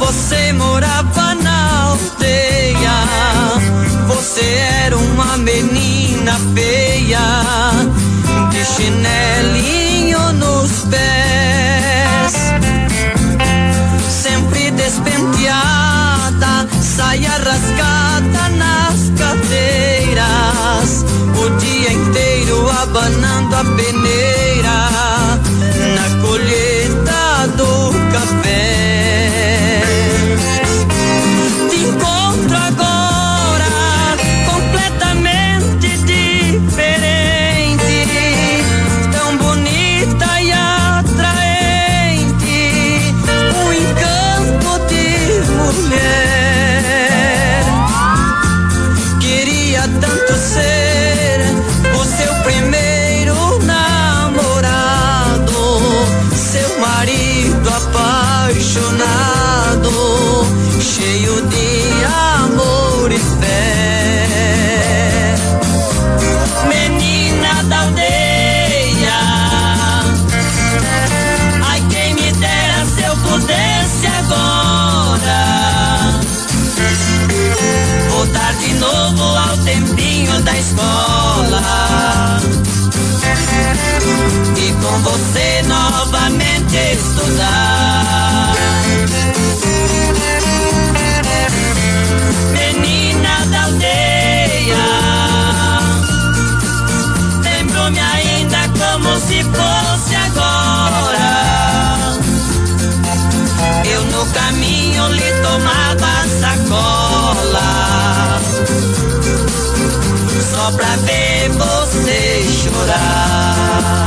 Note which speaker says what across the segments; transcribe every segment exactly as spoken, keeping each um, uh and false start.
Speaker 1: você morava na aldeia. Você era uma menina feia, de chinelinho nos pés, sempre despenteada, saia rasgada nas cadeiras, o dia inteiro abanando a peneira na colheita do café. Te encontro agora completamente diferente, tão bonita e atraente, um encanto de mulher. Queria tanto ser o seu primeiro namorado, seu marido apaixonado, cheio de amor e fé. Menina da aldeia, ai quem me dera se eu pudesse agora voltar de novo ao tempinho da escola e com você novamente estudar. Menina da aldeia, lembro-me ainda como se fosse agora. Eu no caminho lhe tomava sacola, só pra ver você chorar.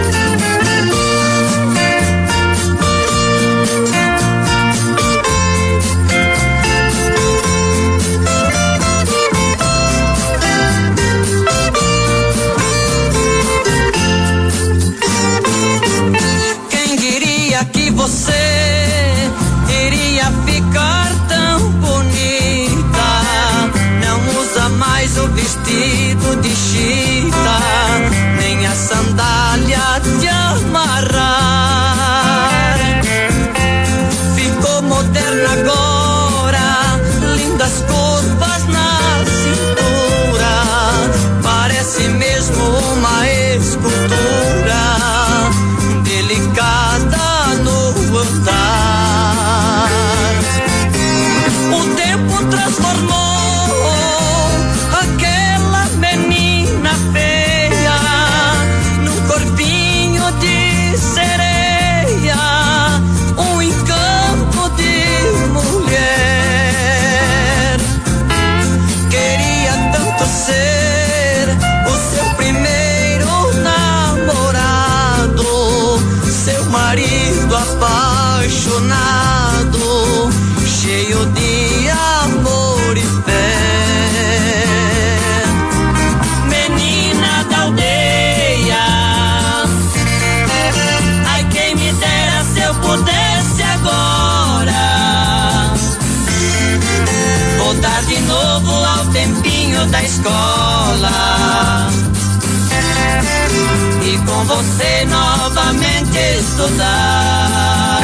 Speaker 1: Quem diria que você iria ficar tão bonita? Não usa mais o vestido de chita, nem a sandália de amarrar. Ficou moderna agora, lindas curvas na cintura, parece mesmo uma escultura delicada no andar. O tempo transformou aquela menina feia num corpinho de sereia, um encanto de mulher. Queria tanto ser o seu primeiro namorado, seu marido apaixonado, cheio de amor e fé. Menina da aldeia, ai quem me dera se eu pudesse agora voltar de novo ao tempinho da escola e com você novamente estudar.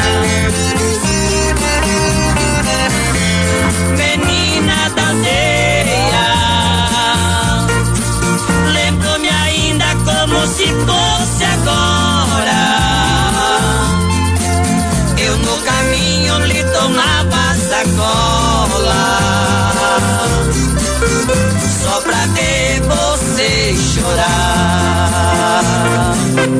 Speaker 1: Menina da aldeia, lembro-me ainda como se fosse agora. Eu no caminho lhe tomava sacola, só pra ver você chorar.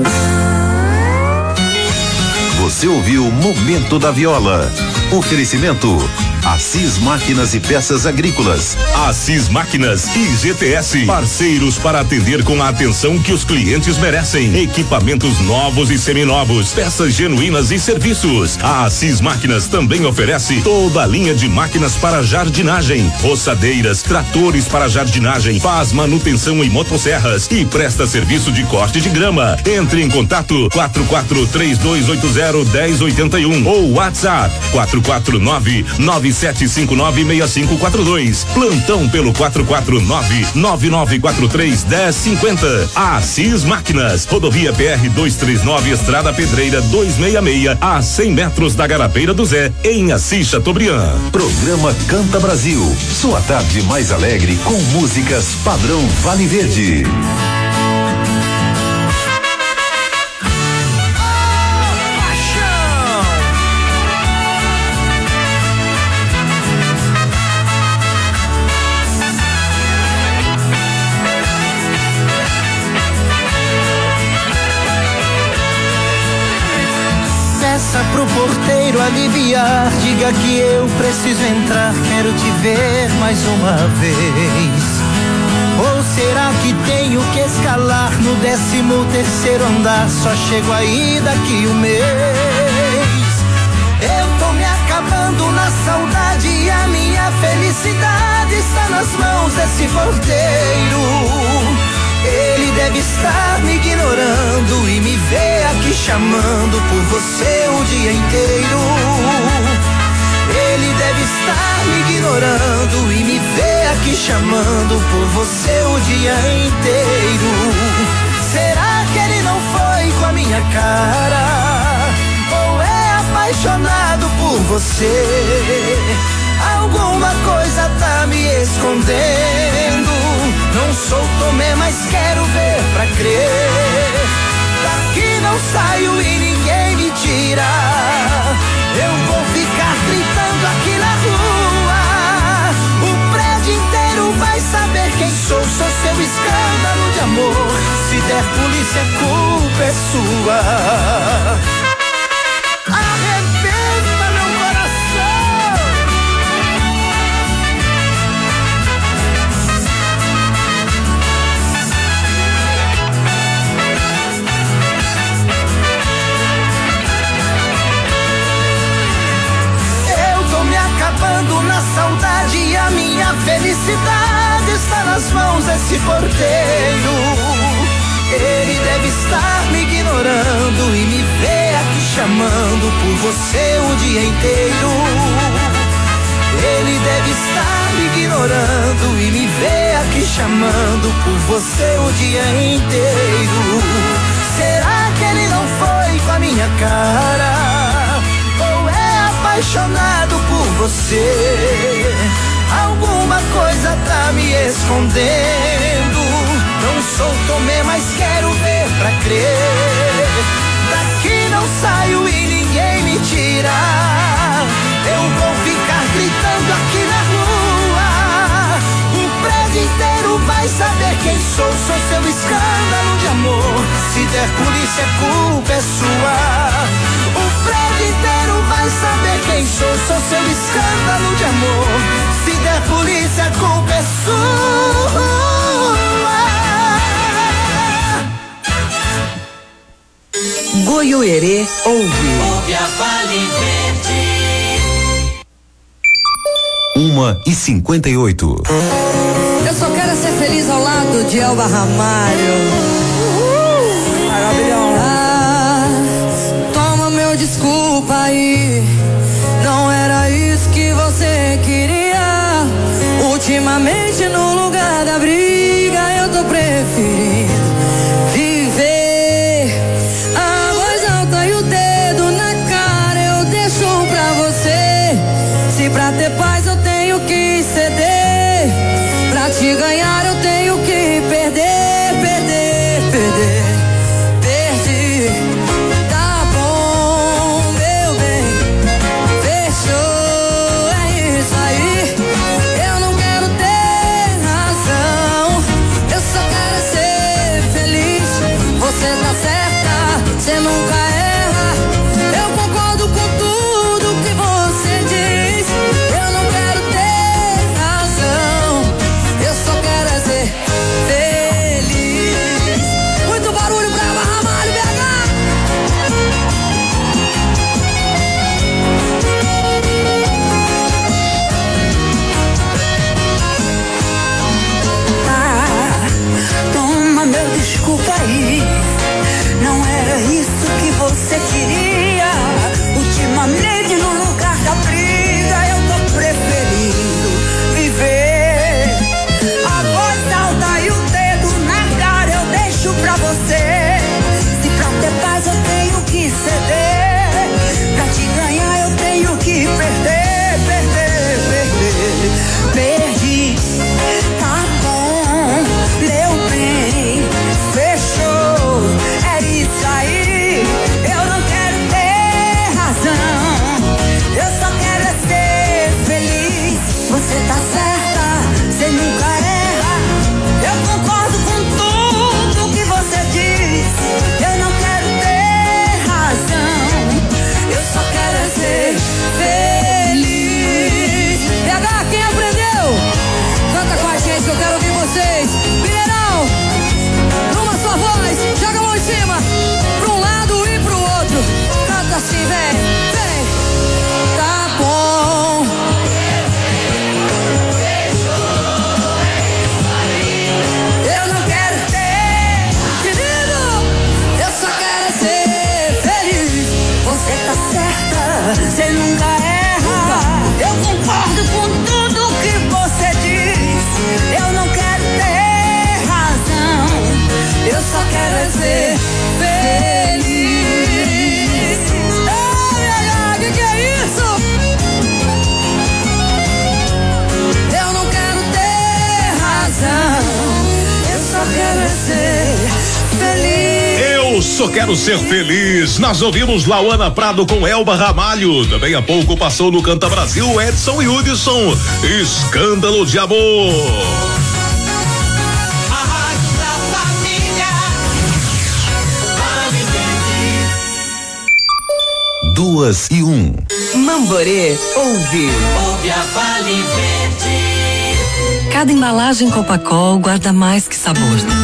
Speaker 2: Você ouviu Momento da Viola. Oferecimento Assis Máquinas e Peças Agrícolas.
Speaker 3: Assis Máquinas e G T S, parceiros para atender com a atenção que os clientes merecem. Equipamentos novos e seminovos, peças genuínas e serviços. A Assis Máquinas também oferece toda a linha de máquinas para jardinagem, roçadeiras, tratores para jardinagem, faz manutenção em motosserras e presta serviço de corte de grama. Entre em contato quatro quatro três dois oito zero um zero oito um ou WhatsApp quatro quatro nove nove sete cinco nove, seis cinco quatro dois. Plantão pelo quatro quatro nove, nove nove quatro três, um zero cinco zero. Assis Máquinas, rodovia P R duzentos e trinta e nove, Estrada Pedreira duzentos e sessenta e seis, a cem metros da Garapeira do Zé, em Assis Chateaubriand.
Speaker 2: Programa Canta Brasil, sua tarde mais alegre com músicas padrão Vale Verde.
Speaker 4: Peça pro porteiro aliviar, diga que eu preciso entrar, quero te ver mais uma vez. Ou será que tenho que escalar no décimo terceiro andar, só chego aí daqui um mês? Eu tô me acabando na saudade e a minha felicidade está nas mãos desse porteiro. Ele deve estar me ignorando e me vê aqui chamando por você o dia inteiro. Ele deve estar me ignorando e me vê aqui chamando por você o dia inteiro. Será que ele não foi com a minha cara? Ou é apaixonado por você? Alguma coisa tá me escondendo. Não sou Tomé, mas quero ver pra crer. Daqui não saio e ninguém me tira. Eu vou ficar gritando aqui na rua. O prédio inteiro vai saber quem sou. Sou seu escândalo de amor. Se der polícia, a culpa é sua. Arrebenta meu coração. Acabando na saudade e a minha felicidade está nas mãos desse porteiro. Ele deve estar me ignorando e me vê aqui chamando por você o dia inteiro. Ele deve estar me ignorando e me vê aqui chamando por você o dia inteiro. Será que ele não foi com a minha cara? Apaixonado por você, alguma coisa tá me escondendo. Não sou Tomé, mas quero ver pra crer. Daqui não saio e ninguém me tira. Eu vou ficar gritando aqui na rua. O prédio inteiro vai saber quem sou. Sou seu escândalo de amor. Se der polícia, a culpa é sua. O prédio inteiro vai saber quem sou. Sou seu escândalo de amor. Se der polícia, a culpa é sua.
Speaker 5: Goiuerê ouve.
Speaker 1: Ouve a Vale Verde.
Speaker 2: Uma e cinquenta e oito.
Speaker 5: Eu só quero ser feliz ao lado de Elba Ramalho. Ah, toma meu desculpa aí. Não era isso que você queria. Ultimamente no lugar da briga eu tô preferindo viver. A voz alta e o dedo na cara eu deixo pra você. Se pra ter paz eu tenho que ceder, pra te ganhar eu tenho que perder, perder, perder. Perdi, tá bom, meu bem, fechou, é isso aí. Eu não quero ter razão, eu só quero ser feliz. Você tá certa, você nunca erra. Eu concordo com tudo que você diz. Eu não quero ter razão, eu só quero
Speaker 3: Só quero ser feliz. Nós ouvimos Lauana Prado com Elba Ramalho. Também há pouco passou no Canta Brasil Edson e Hudson. Escândalo de amor.
Speaker 2: Duas e um.
Speaker 6: Mamborê, ouve.
Speaker 1: Ouve a Vale Verde.
Speaker 7: Cada embalagem Copacol guarda mais que sabor.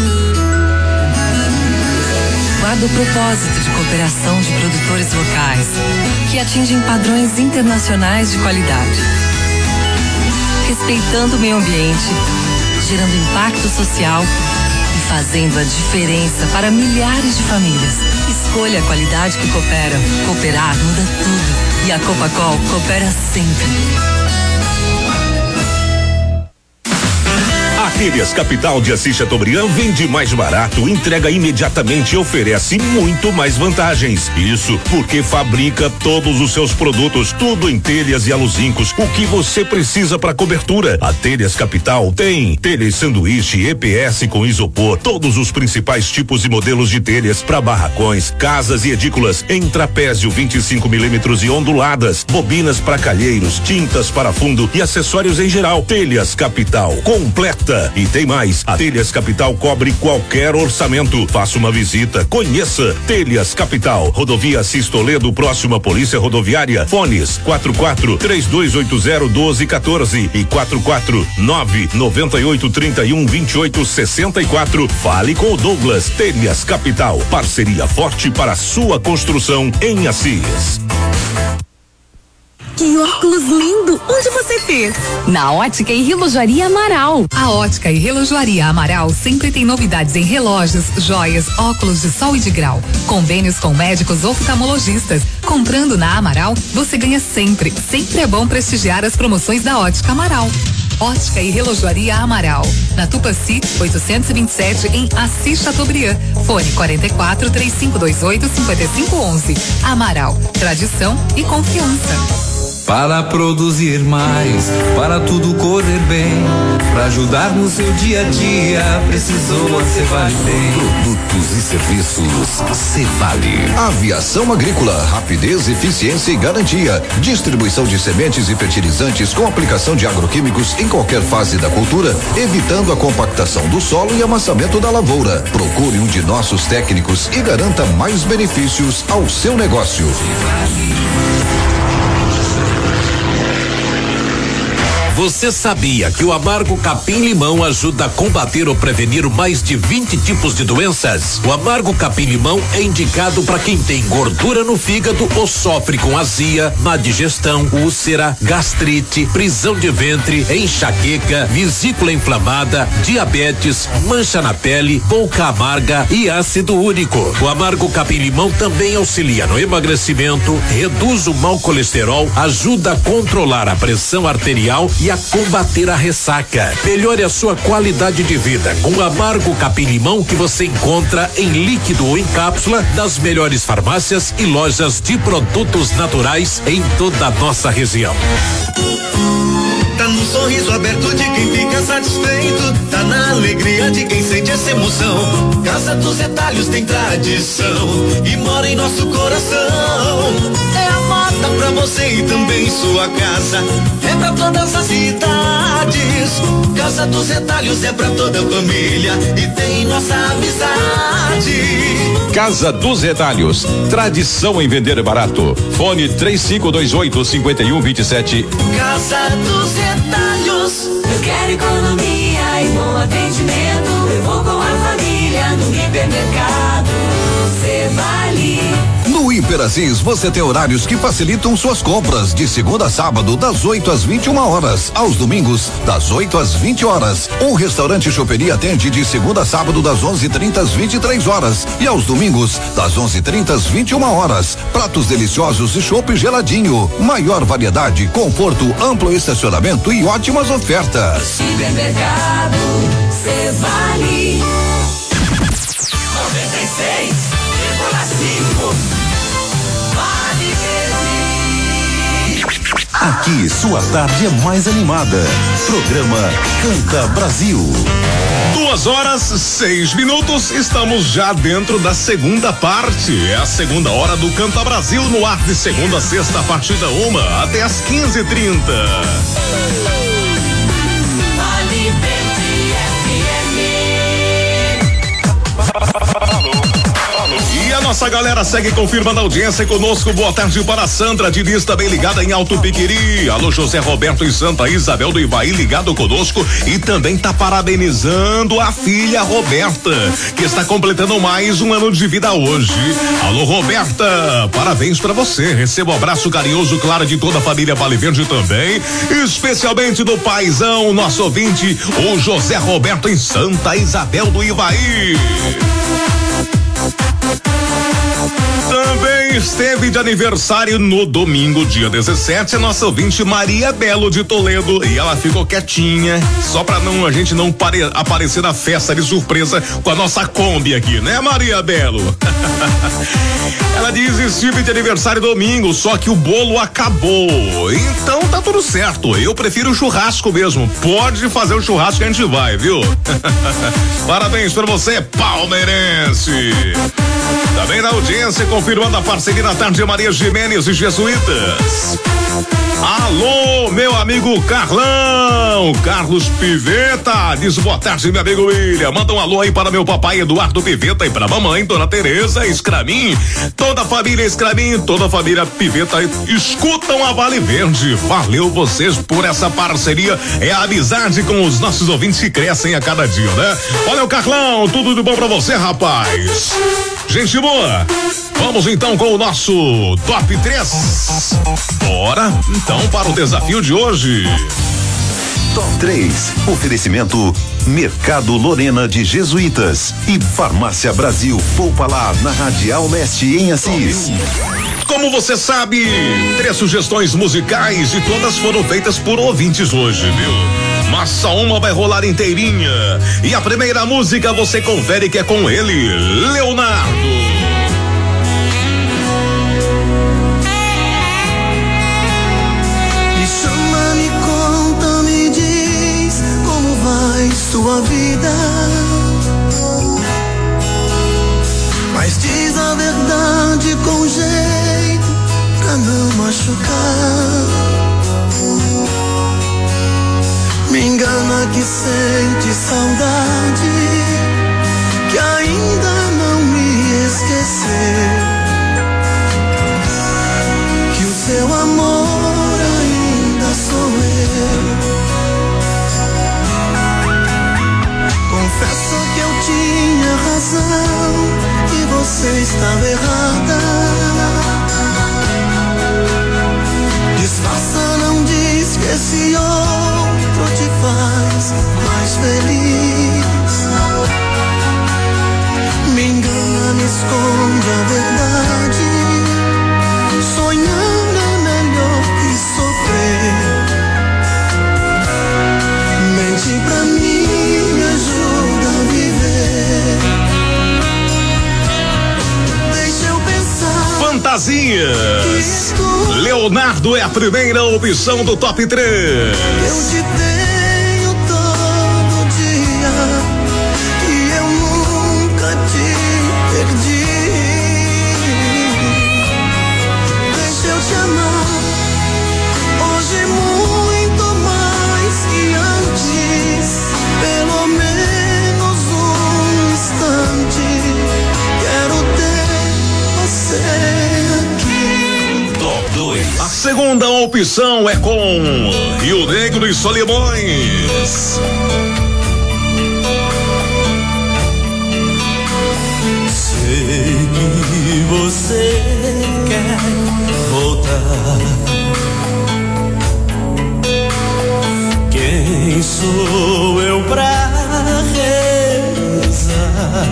Speaker 7: Guarda o propósito de cooperação de produtores locais, que atingem padrões internacionais de qualidade. Respeitando o meio ambiente, gerando impacto social e fazendo a diferença para milhares de famílias. Escolha a qualidade que coopera. Cooperar muda tudo. E a Copacol coopera sempre.
Speaker 3: A Telhas Capital de Assis Chateaubriand vende mais barato, entrega imediatamente e oferece muito mais vantagens. Isso porque fabrica todos os seus produtos, tudo em telhas e aluzincos, o que você precisa para cobertura. A Telhas Capital tem telhas sanduíche, E P S com isopor, todos os principais tipos e modelos de telhas para barracões, casas e edículas em trapézio vinte e cinco milímetros e onduladas, bobinas para calheiros, tintas para fundo e acessórios em geral. Telhas Capital, completa. E tem mais, a Telhas Capital cobre qualquer orçamento. Faça uma visita, conheça. Telhas Capital, Rodovia Assis Toledo, próxima Polícia Rodoviária. Fones quatro quatro três dois oito zero um dois um quatro e quatro quatro nove nove oito três um dois oito seis quatro. Fale com o Douglas. Telhas Capital, parceria forte para sua construção em Assis.
Speaker 8: Que óculos lindo! Onde você fez?
Speaker 9: Na Ótica e Relojoaria Amaral.
Speaker 8: A Ótica e Relojoaria Amaral sempre tem novidades em relógios, joias, óculos de sol e de grau. Convênios com médicos oftalmologistas. Comprando na Amaral, você ganha sempre. Sempre é bom prestigiar as promoções da Ótica Amaral. Ótica e Relojoaria Amaral. Na Tupaci, oitocentos e vinte e sete, em Assis Chateaubriand. Fone quarenta e quatro, três cinco dois oito, cinco cinco um um. Amaral, tradição e confiança.
Speaker 10: Para produzir mais, para tudo correr bem, para ajudar no seu dia a dia, precisou a Cevale.
Speaker 2: Produtos e serviços Cevale. Aviação agrícola, rapidez, eficiência e garantia. Distribuição de sementes e fertilizantes com aplicação de agroquímicos em qualquer fase da cultura, evitando a compactação do solo e amassamento da lavoura. Procure um de nossos técnicos e garanta mais benefícios ao seu negócio.
Speaker 11: Você sabia que o amargo capim-limão ajuda a combater ou prevenir mais de vinte tipos de doenças? O amargo capim-limão é indicado para quem tem gordura no fígado ou sofre com azia, má digestão, úlcera, gastrite, prisão de ventre, enxaqueca, vesícula inflamada, diabetes, mancha na pele, boca amarga e ácido úrico. O amargo capim-limão também auxilia no emagrecimento, reduz o mau colesterol, ajuda a controlar a pressão arterial e a combater a ressaca. Melhore a sua qualidade de vida com o amargo capim-limão, que você encontra em líquido ou em cápsula das melhores farmácias e lojas de produtos naturais em toda a nossa região.
Speaker 4: Tá no sorriso aberto de quem fica satisfeito, tá na alegria de quem sente essa emoção. Casa dos Retalhos tem tradição e mora em nosso coração. É a moda pra você e também sua casa, é pra todas as idades. Casa dos Retalhos é pra toda a família e tem nossa amizade.
Speaker 12: Casa dos Retalhos, tradição em vender barato. Fone três cinco dois oito, cinco um dois sete.
Speaker 4: Casa dos Retalhos.
Speaker 1: Eu quero economia e bom atendimento. Eu vou com a família no hipermercado Cevale.
Speaker 2: No Hiper Assis você tem horários que facilitam suas compras, de segunda a sábado, das oito às vinte e uma horas, aos domingos, das oito às vinte horas. O restaurante Choperia atende de segunda a sábado, das onze e trinta às vinte e três horas, e aos domingos, das onze e trinta às vinte e uma horas. Pratos deliciosos e chopp geladinho. Maior variedade, conforto, amplo estacionamento e ótimas ofertas.
Speaker 1: Supermercado Cevale. noventa e seis vírgula cinco.
Speaker 13: Aqui sua tarde é mais animada. Programa Canta Brasil.
Speaker 14: Duas horas, seis minutos, estamos já dentro da segunda parte. É a segunda hora do Canta Brasil no ar de segunda a sexta, a partir da uma até as quinze e trinta. E a nossa galera segue confirmando a audiência conosco. Boa tarde para a Sandra Diniz, também ligada em Alto Piquiri. Alô, José Roberto em Santa Isabel do Ivaí, ligado conosco e também tá parabenizando a filha Roberta, que está completando mais um ano de vida hoje. Alô, Roberta, parabéns para você. Receba um abraço carinhoso, claro, de toda a família Vale Verde também, especialmente do paizão, nosso ouvinte, o José Roberto em Santa Isabel do Ivaí. Também esteve de aniversário no domingo, dia dezessete, a nossa ouvinte Maria Belo de Toledo, e ela ficou quietinha, só pra não, a gente não pare, aparecer na festa de surpresa com a nossa Kombi aqui, né, Maria Belo? Ela diz: estive de aniversário domingo, só que o bolo acabou. Então tá tudo certo, eu prefiro o churrasco mesmo. Pode fazer o churrasco que a gente vai, viu? Parabéns pra você, palmeirense. Também na audiência, confirmando a parceria na tarde, Maria Jimenez e Jesuítas. Alô, meu amigo Carlão, Carlos Piveta, diz boa tarde, meu amigo William. Manda um alô aí para meu papai Eduardo Piveta e para mamãe Dona Tereza Escramin. Toda a família Escramin, toda a família Piveta escutam a Vale Verde. Valeu vocês por essa parceria. É a amizade com os nossos ouvintes que crescem a cada dia, né? Olha o Carlão, tudo de bom pra você, rapaz. Gente boa, vamos então com o nosso top três. Bora então para o desafio de hoje.
Speaker 13: Top três. Oferecimento Mercado Lorena de Jesuítas e Farmácia Brasil. Poupa lá na Radial Leste em Assis.
Speaker 14: Como você sabe, três sugestões musicais e todas foram feitas por ouvintes hoje, viu? Mas só uma vai rolar inteirinha. E a primeira música você confere que é com ele, Leonardo.
Speaker 4: Sua vida, mas diz a verdade com jeito pra não machucar. Me engana que sente saudade, que ainda não me esqueceu, que o seu amor ainda sou eu. Confesso que eu tinha razão e você estava errada. Disfarça, não diz que esse outro te faz mais feliz. Me engana, me esconde a verdade. Sonhar é melhor que sofrer. Mente pra mim, ajuda a viver. Deixa eu pensar.
Speaker 14: Fantasias. Leonardo é a primeira opção do top três.
Speaker 4: Eu te tenho todo dia e eu nunca te perdi. Deixa eu te amar hoje muito mais que antes. Pelo menos um instante, quero ter você aqui.
Speaker 14: Top dois. A segunda opção é com Rio Negro e Solimões.
Speaker 4: Sei que você quer voltar. Quem sou eu pra rezar?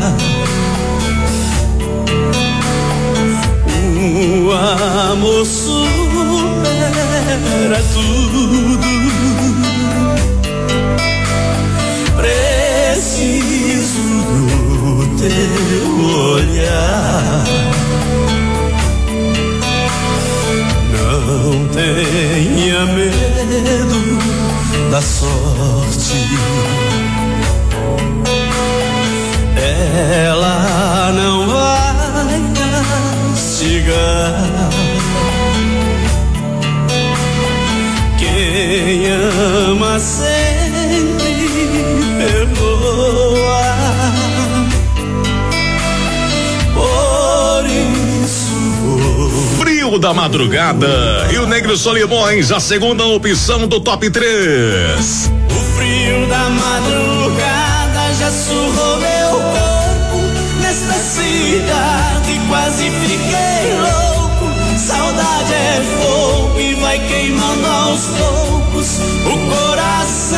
Speaker 4: O amor supera tudo. Preciso do teu olhar. Não segredo da sorte. Ela não vai castigar quem ama sempre perdoa. Por isso
Speaker 14: Frio da madrugada e o Negro Solimões, a segunda opção do top três.
Speaker 4: O frio da madrugada já surrou meu corpo nesta cidade, quase fiquei louco. Saudade é fogo e vai queimando aos poucos o coração.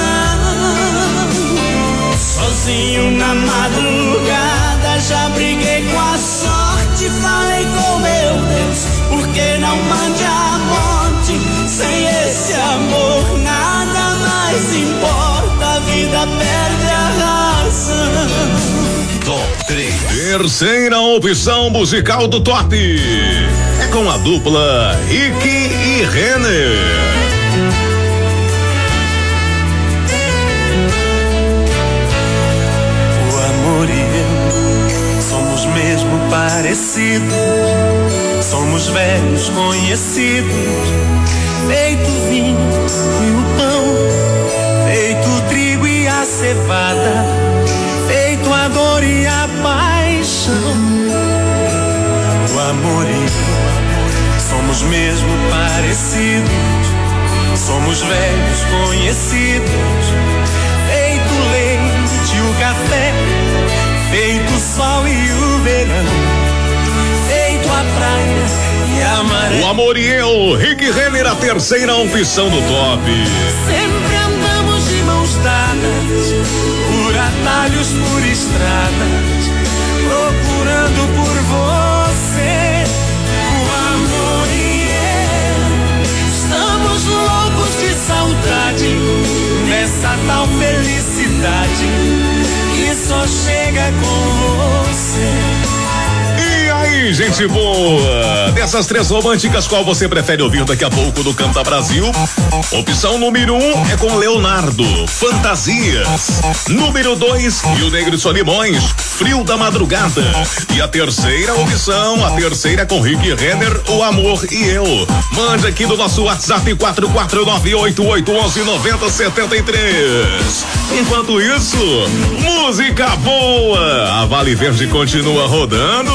Speaker 4: Sozinho na madrugada já briguei com a sorte, falei com meu Deus, por que não mande a morte? Sem esse amor nada mais importa, a vida perde a razão.
Speaker 14: Top três. Terceira opção musical do top é com a dupla Rick e Renner.
Speaker 4: Somos mesmo parecidos, somos velhos conhecidos, feito vinho e o pão, feito o trigo e a cevada, feito a dor e a paixão. O amor e eu somos mesmo parecidos, somos velhos conhecidos, feito o leite e o café, feito o sol e o verão, feito a praia e a maré.
Speaker 14: O amor e eu, Rick Renner, a terceira opção do top.
Speaker 4: Sempre andamos de mãos dadas, por atalhos, por estradas, procurando por você. O amor e eu estamos loucos de saudade, nessa tal felicidade que só chega com você.
Speaker 14: E aí, gente boa, dessas três românticas, qual você prefere ouvir daqui a pouco no Canta Brasil? Opção número um é com Leonardo, Fantasias. Número dois, Rio Negro e Solimões, Frio da Madrugada. E a terceira opção, a terceira com Rick Renner, O Amor e Eu. Mande aqui no nosso WhatsApp quatro quatro nove oito oito um um nove zero sete três. Enquanto isso, música boa, a Vale Verde continua rodando.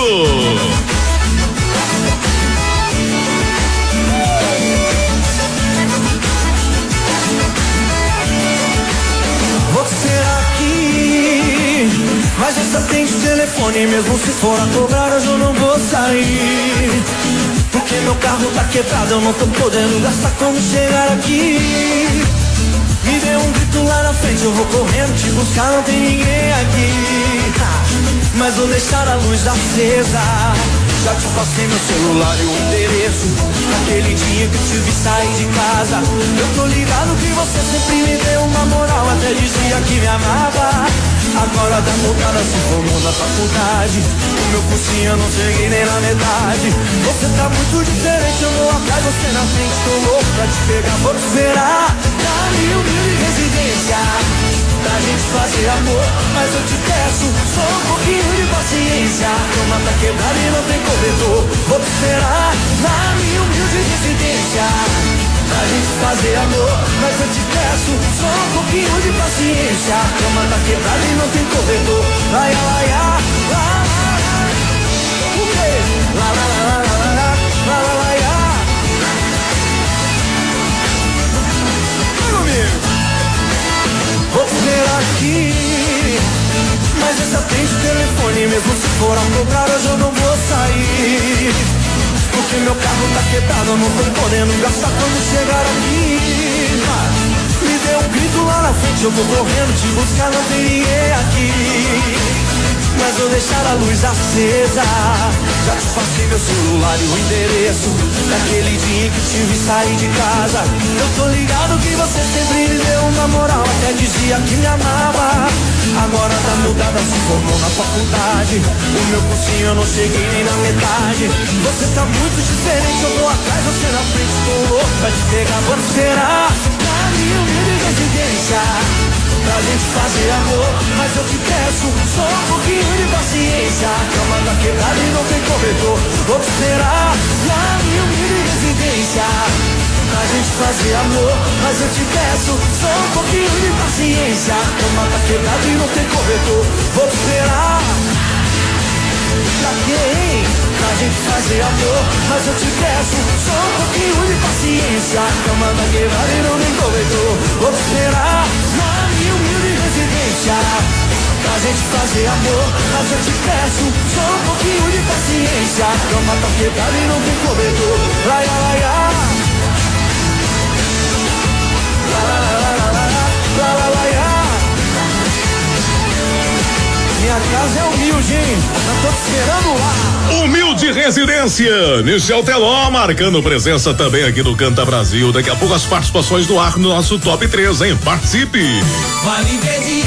Speaker 4: Você aqui, mas essa atende o telefone, mesmo se for a cobrar hoje eu não vou sair, porque meu carro tá quebrado, eu não tô podendo gastar quando chegar aqui. Me dê um grito lá na frente, eu vou correndo te buscar, não tem ninguém aqui, mas vou deixar a luz acesa. Já te passei meu celular e o endereço, naquele dia que eu te vi sair de casa. Eu tô ligado que você sempre me deu uma moral, até dizia que me amava. Agora tá mudada, se formou na faculdade, o meu cursinho eu não cheguei nem na metade. Você tá muito diferente, eu vou atrás, você na frente, tô louco pra te pegar. Vamos esperar na minha humilde residência pra gente fazer amor, mas eu te peço só um pouquinho de paciência. A cama tá quebrada e não tem corredor. Vou te esperar na minha humilde residência pra gente fazer amor, mas eu te peço só um pouquinho de paciência. A cama tá quebrada e não tem corredor. Ai, ai, ai, ai, ai. O quê? Lá, lá, lá, lá, lá, lá, lá, lá, lá, lá. Vai comigo. Vou te ver aqui, mas esse atende o telefone, mesmo se for a cobrar hoje eu não vou sair, porque meu carro tá quebrado, eu não tô podendo gastar quando chegar aqui. Me dê um grito lá na frente, eu vou correndo te buscar, não tem ninguém aqui, mas vou deixar a luz acesa. Já te passei meu celular e o endereço, daquele dia que te vi sair de casa. Eu tô ligado que você sempre me deu uma moral, até dizia que me amava. Agora tá mudada, se formou na faculdade, o meu cursinho eu não cheguei nem na metade. Você tá muito diferente, eu vou atrás, você na frente, tô louco pra te pegar. Vamos esperar paciência pra gente fazer amor, mas eu te peço só um pouquinho de paciência. A cama tá quebrada e não tem cobertor, vou te esperar lá na minha humilde residência pra gente fazer amor, mas eu te peço só um pouquinho de paciência. A cama tá quebrada e não tem cobertor, vou te esperar. Pra quem? Pra gente fazer amor, mas eu te peço só um pouquinho de paciência. A cama tá quebrada e não tem cobertor, vou te esperar na minha humilde residência pra gente fazer amor, mas eu te peço só um pouquinho de paciência. A cama tá quebrada e não tem cobertor. Laia, laia. La, la, la, la, la, la, la, laia. Minha casa é humilde, hein? Eu tô te esperando lá.
Speaker 14: Humilde Residência, Michel Teló marcando presença também aqui no Canta Brasil. Daqui a pouco as participações do ar no nosso top três, hein? Participe!
Speaker 1: Vale Verde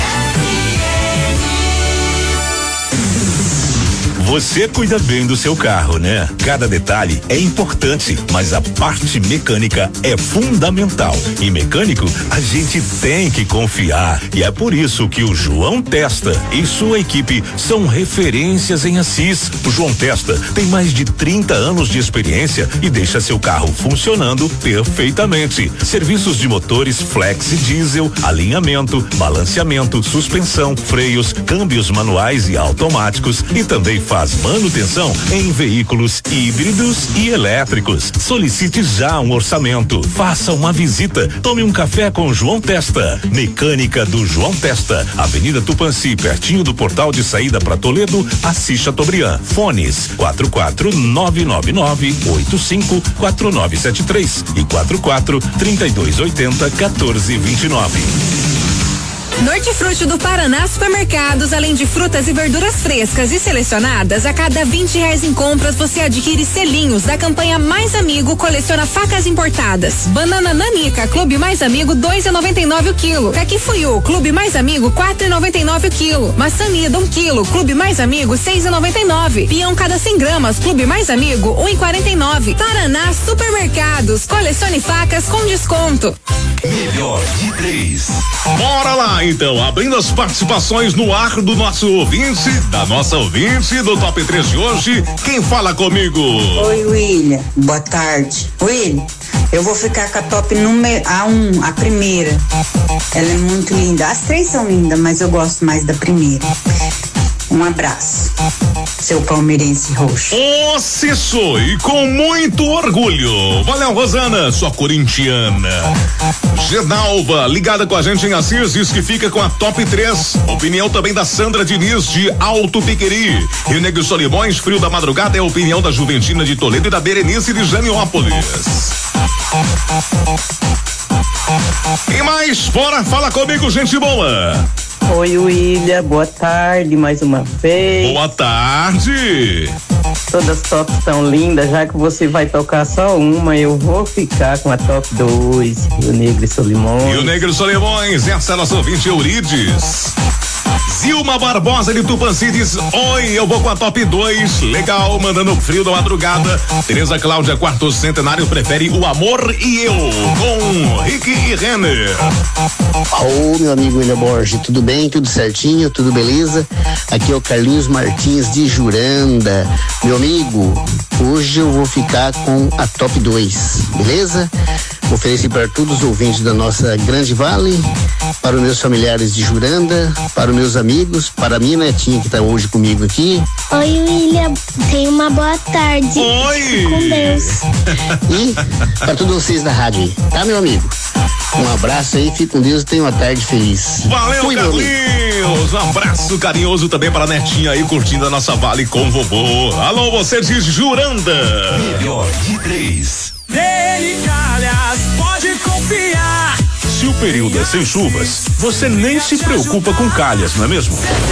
Speaker 3: Você cuida bem do seu carro, né? Cada detalhe é importante, mas a parte mecânica é fundamental. E mecânico, a gente tem que confiar. E é por isso que o João Testa e sua equipe são referências em Assis. O João Testa tem mais de trinta anos de experiência e deixa seu carro funcionando perfeitamente. Serviços de motores flex diesel, alinhamento, balanceamento, suspensão, freios, câmbios manuais e automáticos e também faz manutenção em veículos híbridos e elétricos. Solicite já um orçamento. Faça uma visita. Tome um café com João Testa. Mecânica do João Testa. Avenida Tupanci, pertinho do portal de saída para Toledo, Assis Chateaubriand. Fones quatro quatro nove nove nove oito cinco quatro nove sete três e quatro quatro trinta e dois oitenta quatorze vinte e nove.
Speaker 15: Nortifruti do Paraná Supermercados, além de frutas e verduras frescas e selecionadas, a cada vinte reais em compras você adquire selinhos da campanha Mais Amigo, coleciona facas importadas. Banana Nanica, Clube Mais Amigo, dois e noventa e nove o quilo. Caqui Fuyu, Clube Mais Amigo, quatro e noventa e nove o quilo. Maçã Nida, um quilo, Clube Mais Amigo, seis e noventa e nove. Pião cada cem gramas, Clube Mais Amigo, um e quarenta e nove. Paraná Supermercados, colecione facas com desconto.
Speaker 3: Melhor de três.
Speaker 14: Bora lá, então, abrindo as participações no ar do nosso ouvinte, da nossa ouvinte do Top três de hoje. Quem fala comigo?
Speaker 16: Oi, William. Boa tarde. William, eu vou ficar com a top número A um, a primeira. Ela é muito linda. As três são lindas, mas eu gosto mais da primeira. Um abraço, seu palmeirense roxo.
Speaker 14: Ô, Cisso, e com muito orgulho. Valeu, Rosana, sua corintiana. Genalva, ligada com a gente em Assis, diz que fica com a top três. Opinião também da Sandra Diniz, de Alto Piqueri. Rio Negro Solimões, Frio da Madrugada, é a opinião da Juventina de Toledo e da Berenice de Janiópolis. E mais, bora, fala comigo, gente boa.
Speaker 17: Oi, William, boa tarde mais uma vez.
Speaker 14: Boa tarde.
Speaker 17: Todas as tops estão lindas, já que você vai tocar só uma, eu vou ficar com a top dois, Rio Negro e Solimões.
Speaker 14: Rio Negro e Solimões, essa é a nossa ouvinte Eurides. Zilma Barbosa de Tupanci diz: oi, eu vou com a top dois. Legal, mandando Frio da Madrugada. Tereza Cláudia, quarto centenário, prefere O Amor e Eu, com Rick e Renner.
Speaker 18: Ô, meu amigo William Borges, tudo bem? Tudo certinho? Tudo beleza? Aqui é o Carlinhos Martins de Juranda. Meu amigo, hoje eu vou ficar com a top dois, beleza? Ofereci para todos os ouvintes da nossa Grande Vale, para os meus familiares de Juranda, para os meus amigos, para a minha netinha que está hoje comigo aqui.
Speaker 19: Oi, William, tenha uma boa tarde.
Speaker 14: Oi!
Speaker 19: Fique com Deus.
Speaker 18: E para todos vocês da rádio aí, tá, meu amigo? Um abraço aí, fique com Deus e tenha uma tarde feliz.
Speaker 14: Valeu,
Speaker 18: Fui,
Speaker 14: Carlinhos! Um abraço carinhoso também para a netinha aí curtindo a nossa Vale com o vovô. Alô, você de Juranda.
Speaker 3: Melhor de três.
Speaker 1: Nele Calhas, pode confiar.
Speaker 3: Se o período é sem chuvas, você nem se preocupa com calhas, não é mesmo?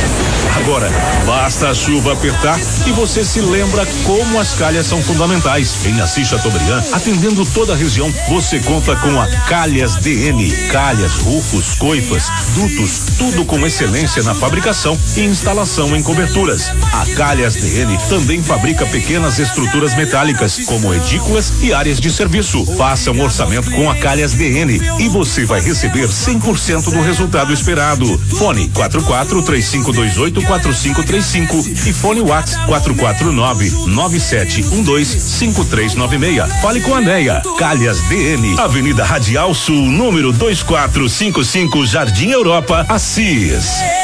Speaker 3: Agora, basta a chuva apertar e você se lembra como as calhas são fundamentais. Em Assis Chateaubriand, atendendo toda a região, você conta com a Calhas D N. Calhas, rufos, coifas, dutos, tudo com excelência na fabricação e instalação em coberturas. A Calhas D N também fabrica pequenas estruturas metálicas, como edículas e áreas de serviço. Faça um orçamento com a Calhas D N e você vai receber cem por cento do resultado esperado. Fone quatro quatro três cinco dois oito quatro cinco três cinco e fone WhatsApp quatro quatro nove nove sete um dois cinco três nove seis. Fale com a Neia. Calhas D N, Avenida Radial Sul, número dois quatro cinco cinco, Jardim Europa, Assis.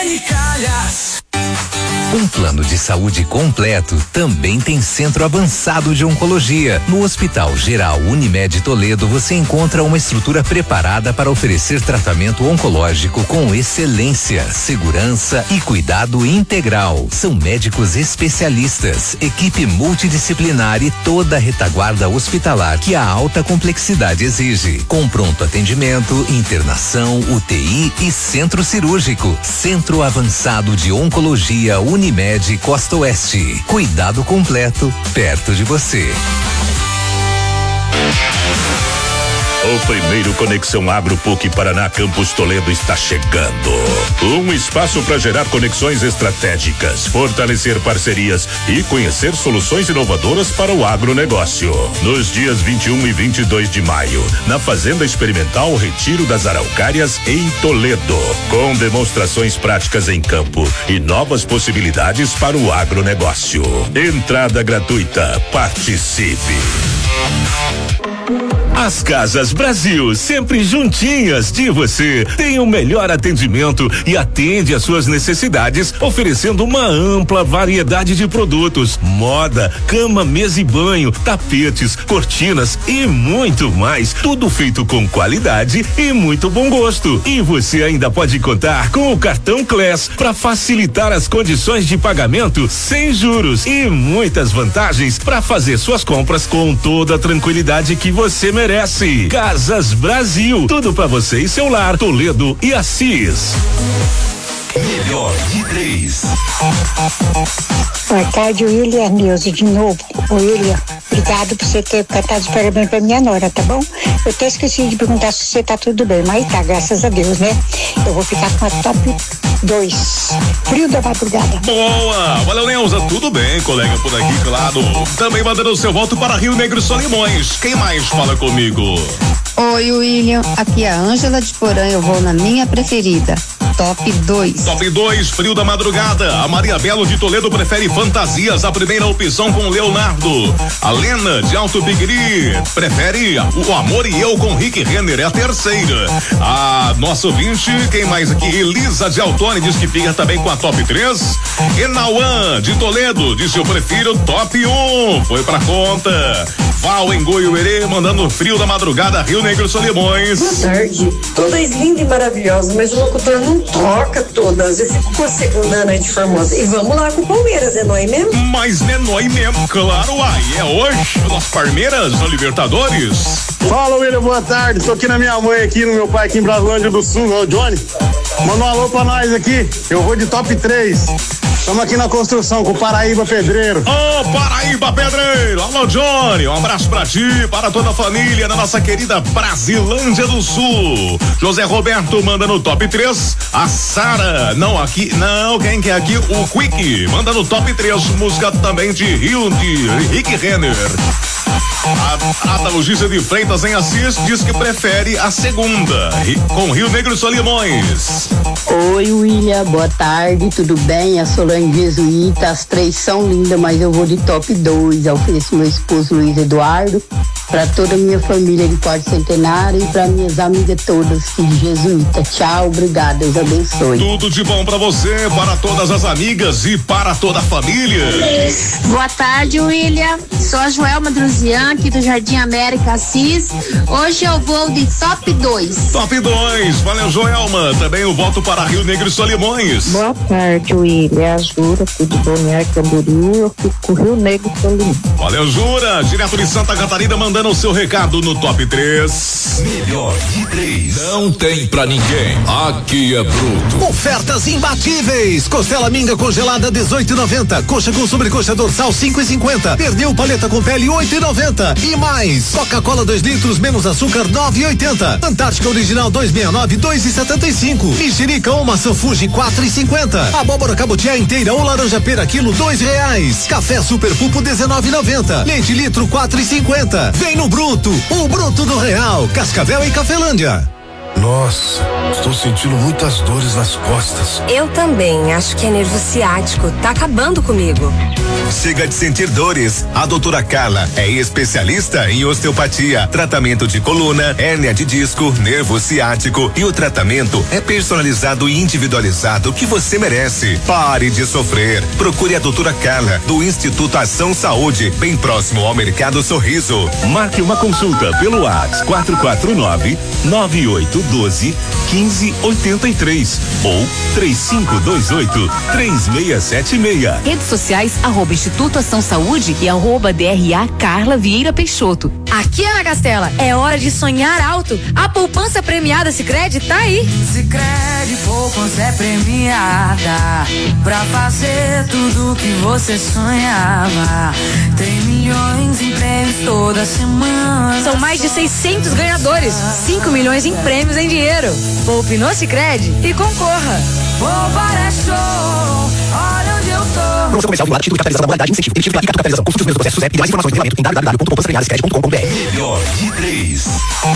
Speaker 20: Um plano de saúde completo também tem Centro Avançado de Oncologia. No Hospital Geral Unimed Toledo você encontra uma estrutura preparada para oferecer tratamento oncológico com excelência, segurança e cuidado integral. São médicos especialistas, equipe multidisciplinar e toda a retaguarda hospitalar que a alta complexidade exige. Com pronto atendimento, internação, U T I e centro cirúrgico. Centro Avançado de Oncologia Unimed Costa Oeste. Cuidado completo, perto de você.
Speaker 3: O primeiro Conexão Agro P U C Paraná Campus Toledo está chegando. Um espaço para gerar conexões estratégicas, fortalecer parcerias e conhecer soluções inovadoras para o agronegócio. Nos dias vinte e um e vinte e dois de maio, na Fazenda Experimental Retiro das Araucárias, em Toledo, com demonstrações práticas em campo e novas possibilidades para o agronegócio. Entrada gratuita. Participe. As Casas Brasil, sempre juntinhas de você, tem o melhor atendimento e atende às suas necessidades, oferecendo uma ampla variedade de produtos, moda, cama, mesa e banho, tapetes, cortinas e muito mais, tudo feito com qualidade e muito bom gosto. E você ainda pode contar com o cartão Class para facilitar as condições de pagamento sem juros e muitas vantagens para fazer suas compras com toda a tranquilidade que você merece. Merece. Casas Brasil, tudo pra você e seu lar. Toledo e Assis.
Speaker 13: Melhor de três.
Speaker 21: Boa tarde, William. Nilce de novo. Ô, William, obrigado por você ter cantado os parabéns pra minha nora, tá bom? Eu até esqueci de perguntar se você tá tudo bem, mas tá, graças a Deus, né? Eu vou ficar com a top dois. Frio da madrugada.
Speaker 14: Boa! Valeu, Neuza. Tudo bem, colega por aqui, claro. Também mandando o seu voto para Rio Negro e Solimões. Quem mais fala comigo?
Speaker 22: Oi, William. Aqui é a Ângela de Porã. Eu vou na minha preferida. Top dois.
Speaker 14: Top dois, Frio da Madrugada. A Maria Belo de Toledo prefere Fantasias, a primeira opção com Leonardo. A Lena de Alto Bigri prefere O Amor e Eu com Rick Renner, é a terceira. A nossa ouvinte, quem mais aqui? Elisa de Altone diz que fica também com a top três. Enauã de Toledo disse eu prefiro top um. Foi pra conta. Val em Goiuerê mandando Frio da Madrugada, Rio Negro Solimões.
Speaker 23: Boa tarde. Todas lindas e maravilhosas, mas o locutor não troca todas. Eu fico com a segunda Ana de Formosa. E vamos lá com o Palmeiras, é nóis mesmo?
Speaker 14: Mas é nóis mesmo, claro, uai. É hoje, nós Palmeiras na Libertadores.
Speaker 24: Fala, William, boa tarde. Tô aqui na minha mãe, aqui no meu pai, aqui em Braslândia do Sul, o Johnny. Manda um alô pra nós aqui. Eu vou de top três. Estamos aqui na construção com o Paraíba Pedreiro.
Speaker 14: Ô, oh, Paraíba Pedreiro! Alô, Johnny, um abraço pra ti, para toda a família na nossa querida Brasilândia do Sul. José Roberto manda no top três. A Sara, não aqui, não, quem que é aqui? O Quick, manda no top três. Música também de Rio, de Rick Renner. A Ada Logícia de Freitas em Assis diz que prefere a segunda, com Rio Negro e Solimões.
Speaker 25: Oi, William, boa tarde, tudo bem? A Solange Jesuíta, as três são lindas, mas eu vou de top dois. Eu ofereço meu esposo Luiz Eduardo, para toda a minha família de Quarto Centenário e para minhas amigas todas de Jesuíta. Tchau, obrigada, Deus abençoe.
Speaker 14: Tudo de bom para você, para todas as amigas e para toda a família.
Speaker 26: Boa tarde, William. Sou a Joelma Druzian, aqui do Jardim América Assis. Hoje eu vou de top dois.
Speaker 14: Top dois, valeu, Joelma. Também o voto para Rio Negro e Solimões.
Speaker 27: Boa tarde, William. Jura, aqui de Balneário Camboriú. Eu fico com Rio Negro e Solimões.
Speaker 14: Valeu, Jura. Direto de Santa Catarina, mandando mandando o seu recado no top três.
Speaker 3: Melhor de três. Não tem pra ninguém. Aqui é bruto.
Speaker 5: Ofertas imbatíveis. Costela minga congelada dezoito e noventa. Coxa com sobrecoxa dorsal cinco e cinquenta. Pernil paleta com pele oito e noventa. E mais. Coca-Cola dois litros menos açúcar nove e oitenta. Antártica original dois sessenta e nove dois e setenta e cinco. Mexerica ou maçã Fuji quatro e cinquenta. Abóbora cabotiá inteira ou laranja pera quilo dois reais. Café Super Pupo dezenove e noventa. Leite litro quatro e cinquenta. Vem no Bruto, o Bruto do Real, Cascavel e Cafelândia.
Speaker 6: Nossa, estou sentindo muitas dores nas costas.
Speaker 7: Eu também, acho que é nervo ciático, tá acabando comigo.
Speaker 8: Chega de sentir dores. A doutora Carla é especialista em osteopatia, tratamento de coluna, hérnia de disco, nervo ciático, e o tratamento é personalizado e individualizado que você merece. Pare de sofrer. Procure a doutora Carla do Instituto Ação Saúde, bem próximo ao Mercado Sorriso.
Speaker 3: Marque uma consulta pelo WhatsApp quatro quatro nove nove oito um dois um cinco oito três ou três cinco dois oito três seis sete seis.
Speaker 9: Redes sociais arroba Instituto Ação Saúde e arroba D R A Carla Vieira Peixoto.
Speaker 10: Aqui, Ana Castela, é hora de sonhar alto. A poupança premiada Sicredi tá aí.
Speaker 1: Sicredi poupança é premiada pra fazer tudo que você sonhava. Tem milhões em prêmios toda semana.
Speaker 10: São mais de seiscentos ganhadores, cinco milhões em prêmios em dinheiro. Poupe no Sicredi e concorra.
Speaker 1: Poupar é show, olha onde eu tô.
Speaker 5: Promoção comercial vinculada, título de capitalização da modalidade, incentivo, emitido pela capitalização. Consulte os meus processos e demais informações no regulamento em w w w ponto poupança premiada sicredi ponto com ponto b r.
Speaker 3: Melhor de três.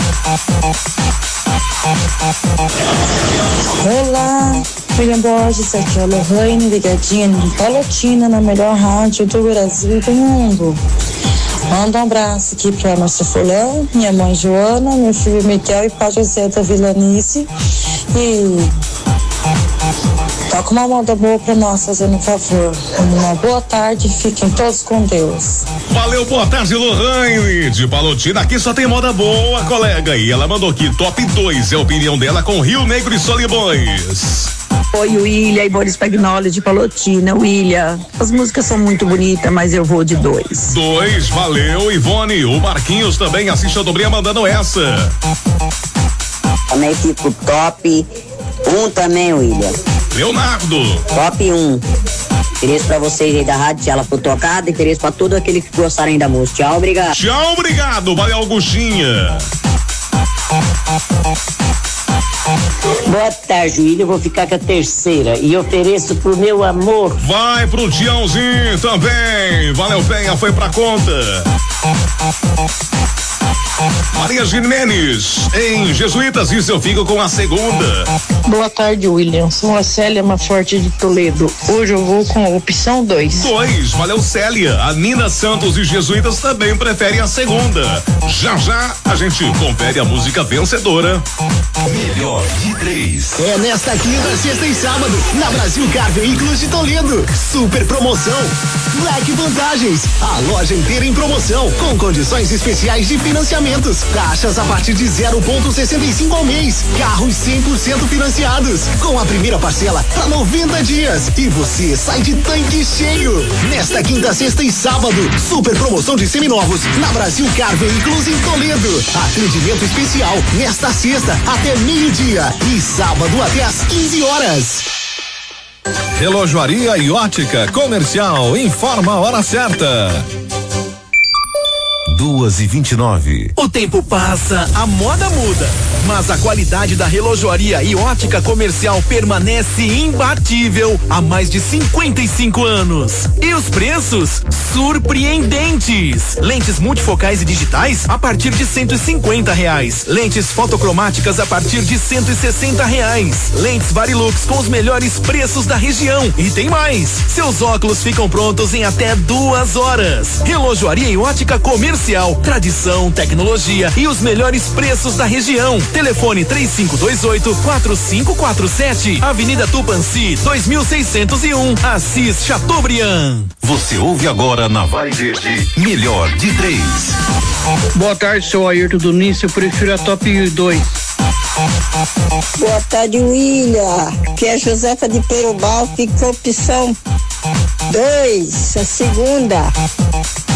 Speaker 21: Olá, William Borges, aqui é a Lohane, ligadinha em Palotina, na melhor rádio do Brasil e do mundo. Manda um abraço aqui pra nossa fulana, minha mãe Joana, meu filho Miguel e pai José da Vilanice. E toca uma moda boa pra nós, fazendo um favor. Uma boa tarde, fiquem todos com Deus.
Speaker 14: Valeu, boa tarde, Lohane de Palotina. Aqui só tem moda boa, colega. E ela mandou aqui, top dois é a opinião dela com Rio Negro e Solimões.
Speaker 11: Oi, William e Boris Pagnoli de Palotina. William, as músicas são muito bonitas, mas eu vou de dois.
Speaker 14: Dois, valeu, Ivone. O Marquinhos também assiste a dobrinha mandando essa.
Speaker 28: Também fico top um também, William.
Speaker 14: Leonardo.
Speaker 28: Top um. Interesse pra vocês aí da rádio, se ela for tocada, interesse pra todos aqueles que gostarem da música. Tchau, obrigado.
Speaker 14: Tchau, obrigado. Valeu, Augustinha.
Speaker 28: Boa tarde, William. Eu vou ficar com a terceira e ofereço pro meu amor.
Speaker 14: Vai pro Tiãozinho também. Valeu, Penha, foi pra conta. Maria Jimenez, em Jesuítas, isso eu fico com a segunda.
Speaker 25: Boa tarde, William. Sou a Célia Maforte de Toledo. Hoje eu vou com a opção dois.
Speaker 14: Dois, valeu, Célia. A Nina Santos e Jesuítas também preferem a segunda. Já já a gente confere a música vencedora.
Speaker 3: Melhor de três.
Speaker 5: É nesta quinta, sexta e sábado, na Brasil Car Veículos de Toledo. Super promoção. Black Vantagens. A loja inteira em promoção, com condições especiais de financiamentos. Taxas a partir de zero vírgula sessenta e cinco ao mês. Carros cem por cento financiados. Com a primeira parcela para noventa dias. E você sai de tanque cheio. Nesta quinta, sexta e sábado, super promoção de seminovos na Brasil Car Veículos em Toledo. Atendimento especial nesta sexta até meio-dia e sábado até às quinze horas.
Speaker 2: Relojoaria e ótica comercial, informa a hora certa.
Speaker 3: Duas e vinte e nove.
Speaker 5: O tempo passa, a moda muda, mas a qualidade da relojoaria e ótica comercial permanece imbatível há mais de cinquenta e cinco anos. E os preços? Surpreendentes! Lentes multifocais e digitais a partir de cento e cinquenta reais. Lentes fotocromáticas a partir de cento e sessenta reais. Lentes Varilux com os melhores preços da região. E tem mais! Seus óculos ficam prontos em até duas horas. Relojoaria e ótica comercial. Tradição, tecnologia e os melhores preços da região. Telefone três cinco dois oito, quatro cinco quatro sete. Avenida Tupanci, dois mil seiscentos e um, Assis Chateaubriand.
Speaker 3: Você ouve agora na Vai Verde, melhor de três.
Speaker 25: Boa tarde, sou Ayrton do Nice, eu prefiro a top dois.
Speaker 21: Boa tarde, William. Que é Josefa de Perobal, fica a opção dois, a segunda.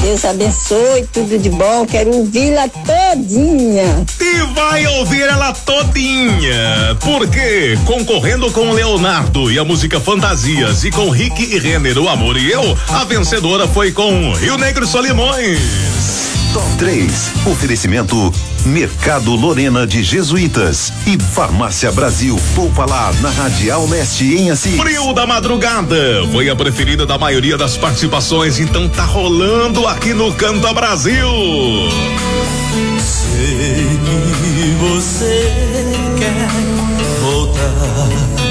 Speaker 21: Deus abençoe, tudo de bom. Quero ouvi-la todinha.
Speaker 14: E vai ouvir ela todinha. Porque concorrendo com Leonardo e a música Fantasias e com Rick e Renner, O Amor e Eu, a vencedora foi com Rio Negro Solimões.
Speaker 13: Top três. Oferecimento Mercado Lorena de Jesuítas e Farmácia Brasil. Poupa lá na Radial Leste em Assis.
Speaker 14: Frio da Madrugada foi a preferida da maioria das participações, então tá rolando aqui no Canta Brasil.
Speaker 1: Sei que você quer voltar.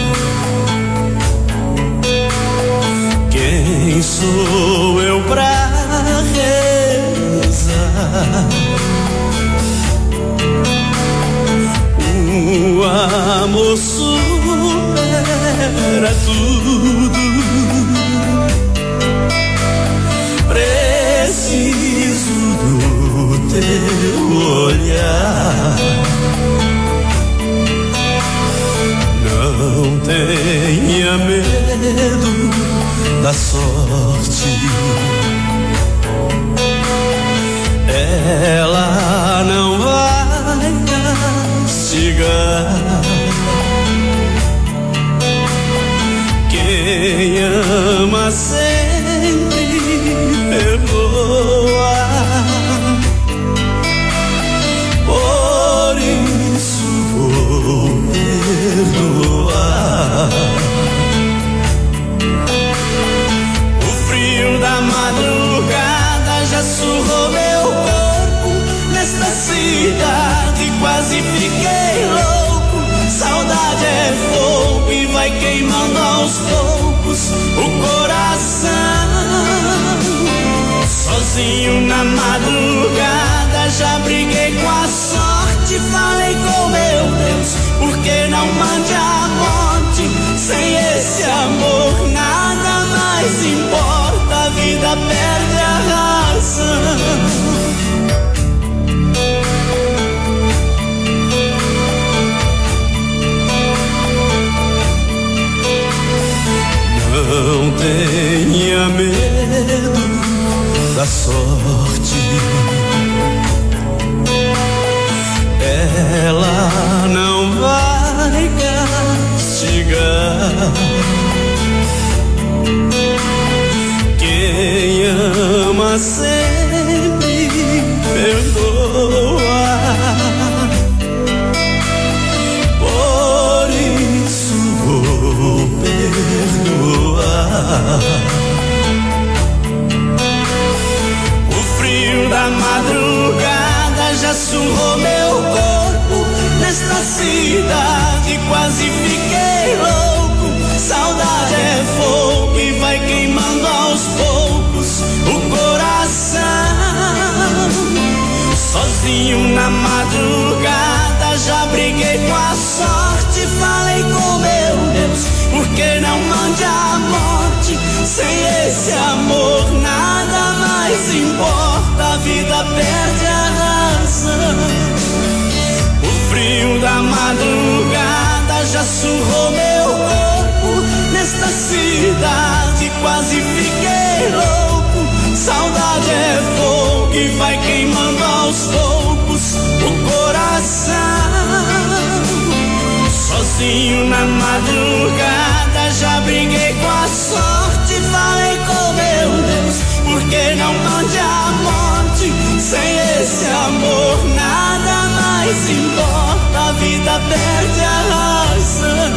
Speaker 1: Quem sou eu pra rezar? O amor supera tudo. Preciso do teu olhar. Não tenha medo da sorte. Ela não vai castigar. Quem ama sempre perdoa. Por isso vou perdoar. O frio da madrugada já surrou meu corpo. Nesta cidade quase fiquei louco. Saudade é fogo e vai queimando aos poucos o coração. Sozinho na madrugada já briguei com a sorte. Falei com meu Deus, por que não mande a morte? Sem esse amor nada mais importa. A vida perde a razão. Não tenha medo da sorte. Ela não vai castigar. Quem ama sempre perdoa. Por isso vou perdoar. O frio da madrugada já surrou meu corpo. Nesta cidade quase fiquei louco. Saudade é fogo e vai queimando aos poucos o coração. Sozinho na madrugada já briguei com a sorte. Falei com meu Deus, por que não mande a morte? Sem esse amor nada mais importa. A vida perde a razão. O frio da madrugada já surrou meu corpo. Nesta cidade quase fiquei louco. Saudade é fogo e vai queimando aos poucos o coração. Sozinho na madrugada já briguei com a sorte. Falei com meu Deus, por que não mande a morte? Sem esse amor nada mais importa. A vida perde a razão.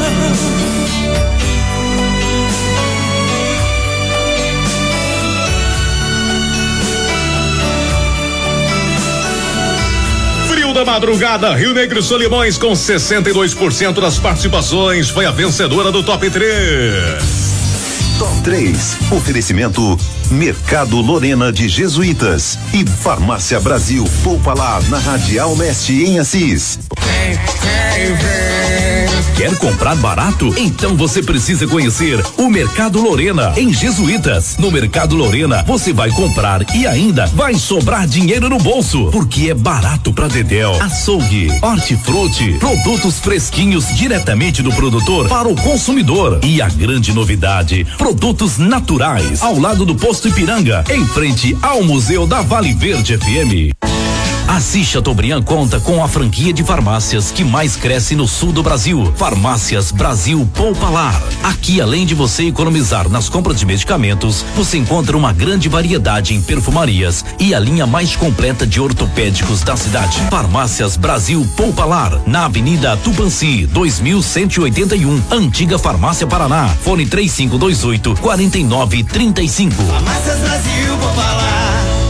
Speaker 14: Da madrugada, Rio Negro Solimões com sessenta e dois por cento das participações foi a vencedora do Top três.
Speaker 13: Top três. Oferecimento Mercado Lorena de Jesuítas e Farmácia Brasil. Poupa lá na Radial Leste em Assis.
Speaker 1: Quem, quem vem,
Speaker 4: Quer comprar barato? Então você precisa conhecer o Mercado Lorena, em Jesuítas. No Mercado Lorena, você vai comprar e ainda vai sobrar dinheiro no bolso, porque é barato pra dedéu. Açougue, hortifruti, produtos fresquinhos diretamente do produtor para o consumidor. E a grande novidade, produtos naturais, ao lado do Posto Ipiranga, em frente ao Museu da Vale Verde F M. A Assis Chateaubriand conta com a franquia de farmácias que mais cresce no sul do Brasil. Farmácias Brasil Poupa Lar. Aqui, além de você economizar nas compras de medicamentos, você encontra uma grande variedade em perfumarias e a linha mais completa de ortopédicos da cidade. Farmácias Brasil Poupa Lar, na Avenida Tupanci, dois mil cento e oitenta e um, Antiga Farmácia Paraná. Fone três cinco dois oito, quatro nove três cinco.
Speaker 1: Farmácias Brasil Poupa Lar.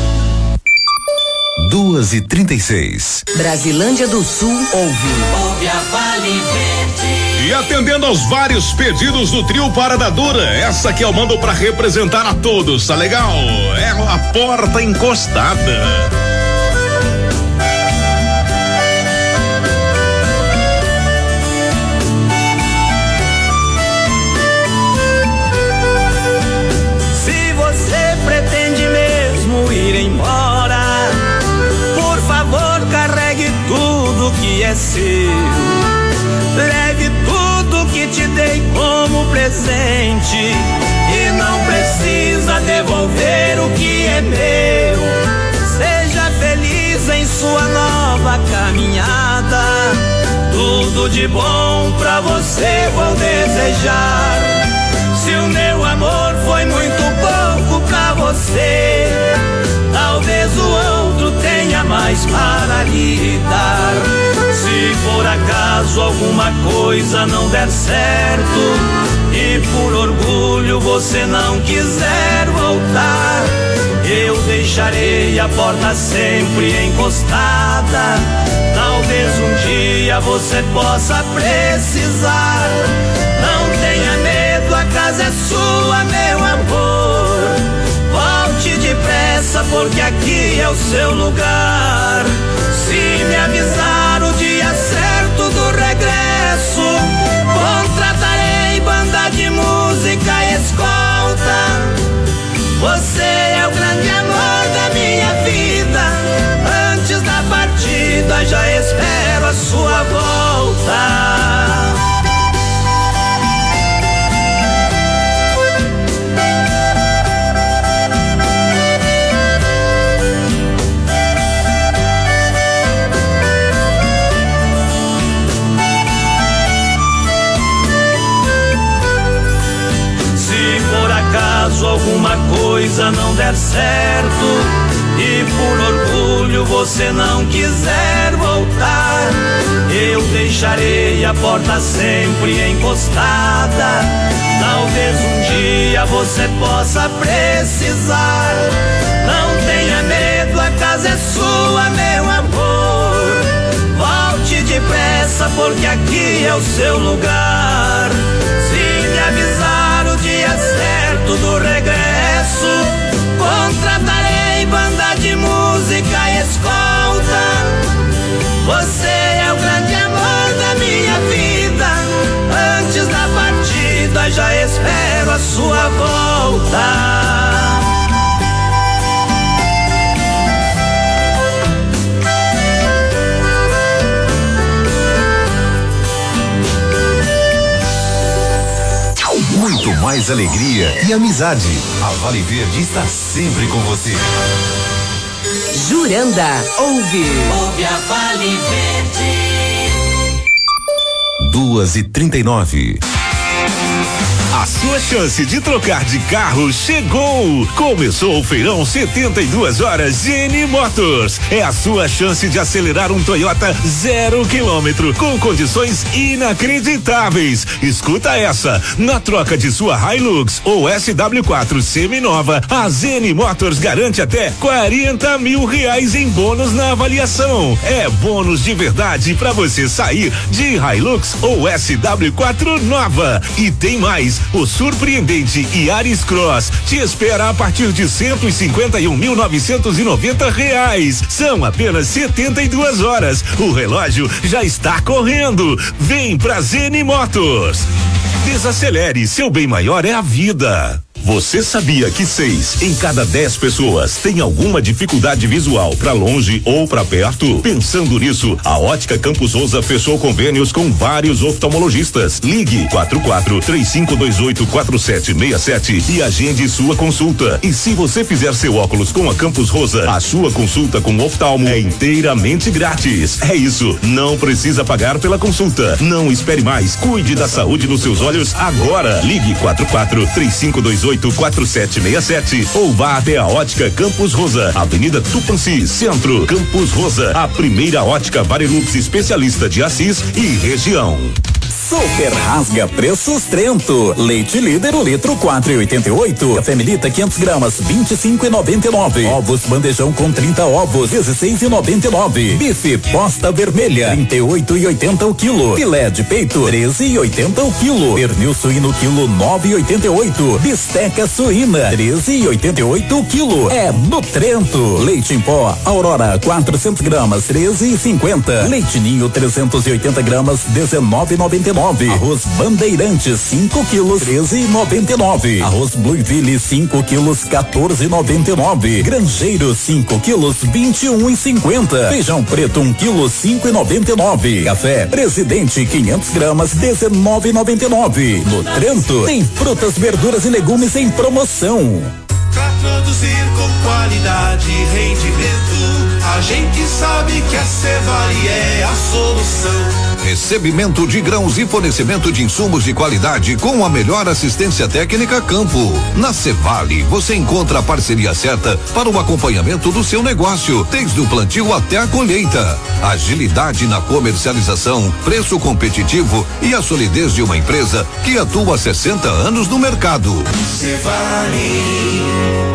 Speaker 13: Duas e trinta e seis.
Speaker 9: Brasilândia do Sul ouve.
Speaker 1: Ouve a Vale Verde.
Speaker 14: E atendendo aos vários pedidos do trio Parada Dura, essa que eu mando pra representar a todos, tá legal? É a Porta Encostada.
Speaker 1: Se você pretende mesmo ir embora, carregue tudo que é seu, leve tudo que te dei como presente e não precisa devolver o que é meu. Seja feliz em sua nova caminhada, tudo de bom pra você vou desejar. Se o meu amor foi muito pouco pra você, talvez o outro tenha mais para lhe dar. Se por acaso alguma coisa não der certo e por orgulho você não quiser voltar, eu deixarei a porta sempre encostada. Talvez um dia você possa precisar. Não tenha medo, a casa é sua, meu amor. Volte depressa, porque aqui é o seu lugar. Se me avisar o dia certo do regresso, contratarei banda de música escolta. Você é o grande amor da minha vida. Antes da partida já espero a sua volta. Caso alguma coisa não der certo e por orgulho você não quiser voltar, eu deixarei a porta sempre encostada. Talvez um dia você possa precisar. Não tenha medo, a casa é sua, meu amor. Volte depressa, porque aqui é o seu lugar. Se me avisar o dia certo do regresso, contratarei banda de música escolta. Você é o grande amor da minha vida. Antes da partida já espero a sua volta.
Speaker 13: Muito mais alegria e amizade. A Vale Verde está sempre com você.
Speaker 9: Juranda, ouve.
Speaker 1: Ouve a Vale Verde.
Speaker 13: Duas e trinta e nove.
Speaker 3: A sua chance de trocar de carro chegou! Começou o feirão setenta e duas horas Gene Motors. É a sua chance de acelerar um Toyota zero quilômetro com condições inacreditáveis. Escuta essa: na troca de sua Hilux ou S W quatro seminova, a Gene Motors garante até quarenta mil reais em bônus na avaliação. É bônus de verdade para você sair de Hilux ou S W quatro nova. E tem mais. O surpreendente Yaris Cross te espera a partir de cento e cinquenta e um mil novecentos e noventa reais. São apenas setenta e duas horas. O relógio já está correndo. Vem pra Zene Motors. Desacelere, seu bem maior é a vida. Você sabia que seis em cada dez pessoas tem alguma dificuldade visual para longe ou para perto? Pensando nisso, a Ótica Campos Rosa fechou convênios com vários oftalmologistas. Ligue quatro quatro três cinco dois oito quatro sete seis sete e agende sua consulta. E se você fizer seu óculos com a Campos Rosa, a sua consulta com oftalmo é inteiramente grátis. É isso, não precisa pagar pela consulta. Não espere mais, cuide da saúde dos seus olhos agora. Ligue quatro quatro três cinco dois oito quatro sete seis sete ou vá até a Ótica Campos Rosa, Avenida Tupanci, Centro. Campos Rosa, a primeira ótica Varilux especialista de Assis e região.
Speaker 12: Super rasga preços Trento. Leite líder o litro quatro e oitenta e oito. Café Melita quinhentas gramas vinte e cinco e noventa e nove. Ovos bandejão com trinta ovos dezesseis e noventa e nove. Bife posta vermelha trinta e oito e oitenta o quilo. Filé de peito treze e oitenta o quilo. Pernil suíno quilo nove e oitenta e oito. Bisteca suína treze e oitenta e oito o quilo. É no Trento. Leite em pó Aurora quatrocentas gramas treze e cinquenta. Leite Ninho trezentos e oitenta gramas dezenove e noventa e nove. Arroz Bandeirantes cinco quilos treze e noventa e nove. Arroz Blueville cinco quilos quatorze e noventa e nove. Grangeiro cinco quilos vinte e um e cinquenta. Feijão preto um quilo cinco e noventa e nove. Café Presidente quinhentas gramas dezenove e noventa e nove. No Trento tem frutas, verduras e legumes em promoção.
Speaker 15: Pra produzir com qualidade e rendimento, a gente sabe que a Cevale é a solução.
Speaker 2: Recebimento de grãos e fornecimento de insumos de qualidade com a melhor assistência técnica campo. Na Cevale, você encontra a parceria certa para o acompanhamento do seu negócio, desde o plantio até a colheita. Agilidade na comercialização, preço competitivo e a solidez de uma empresa que atua há sessenta anos no mercado.
Speaker 15: Cevale.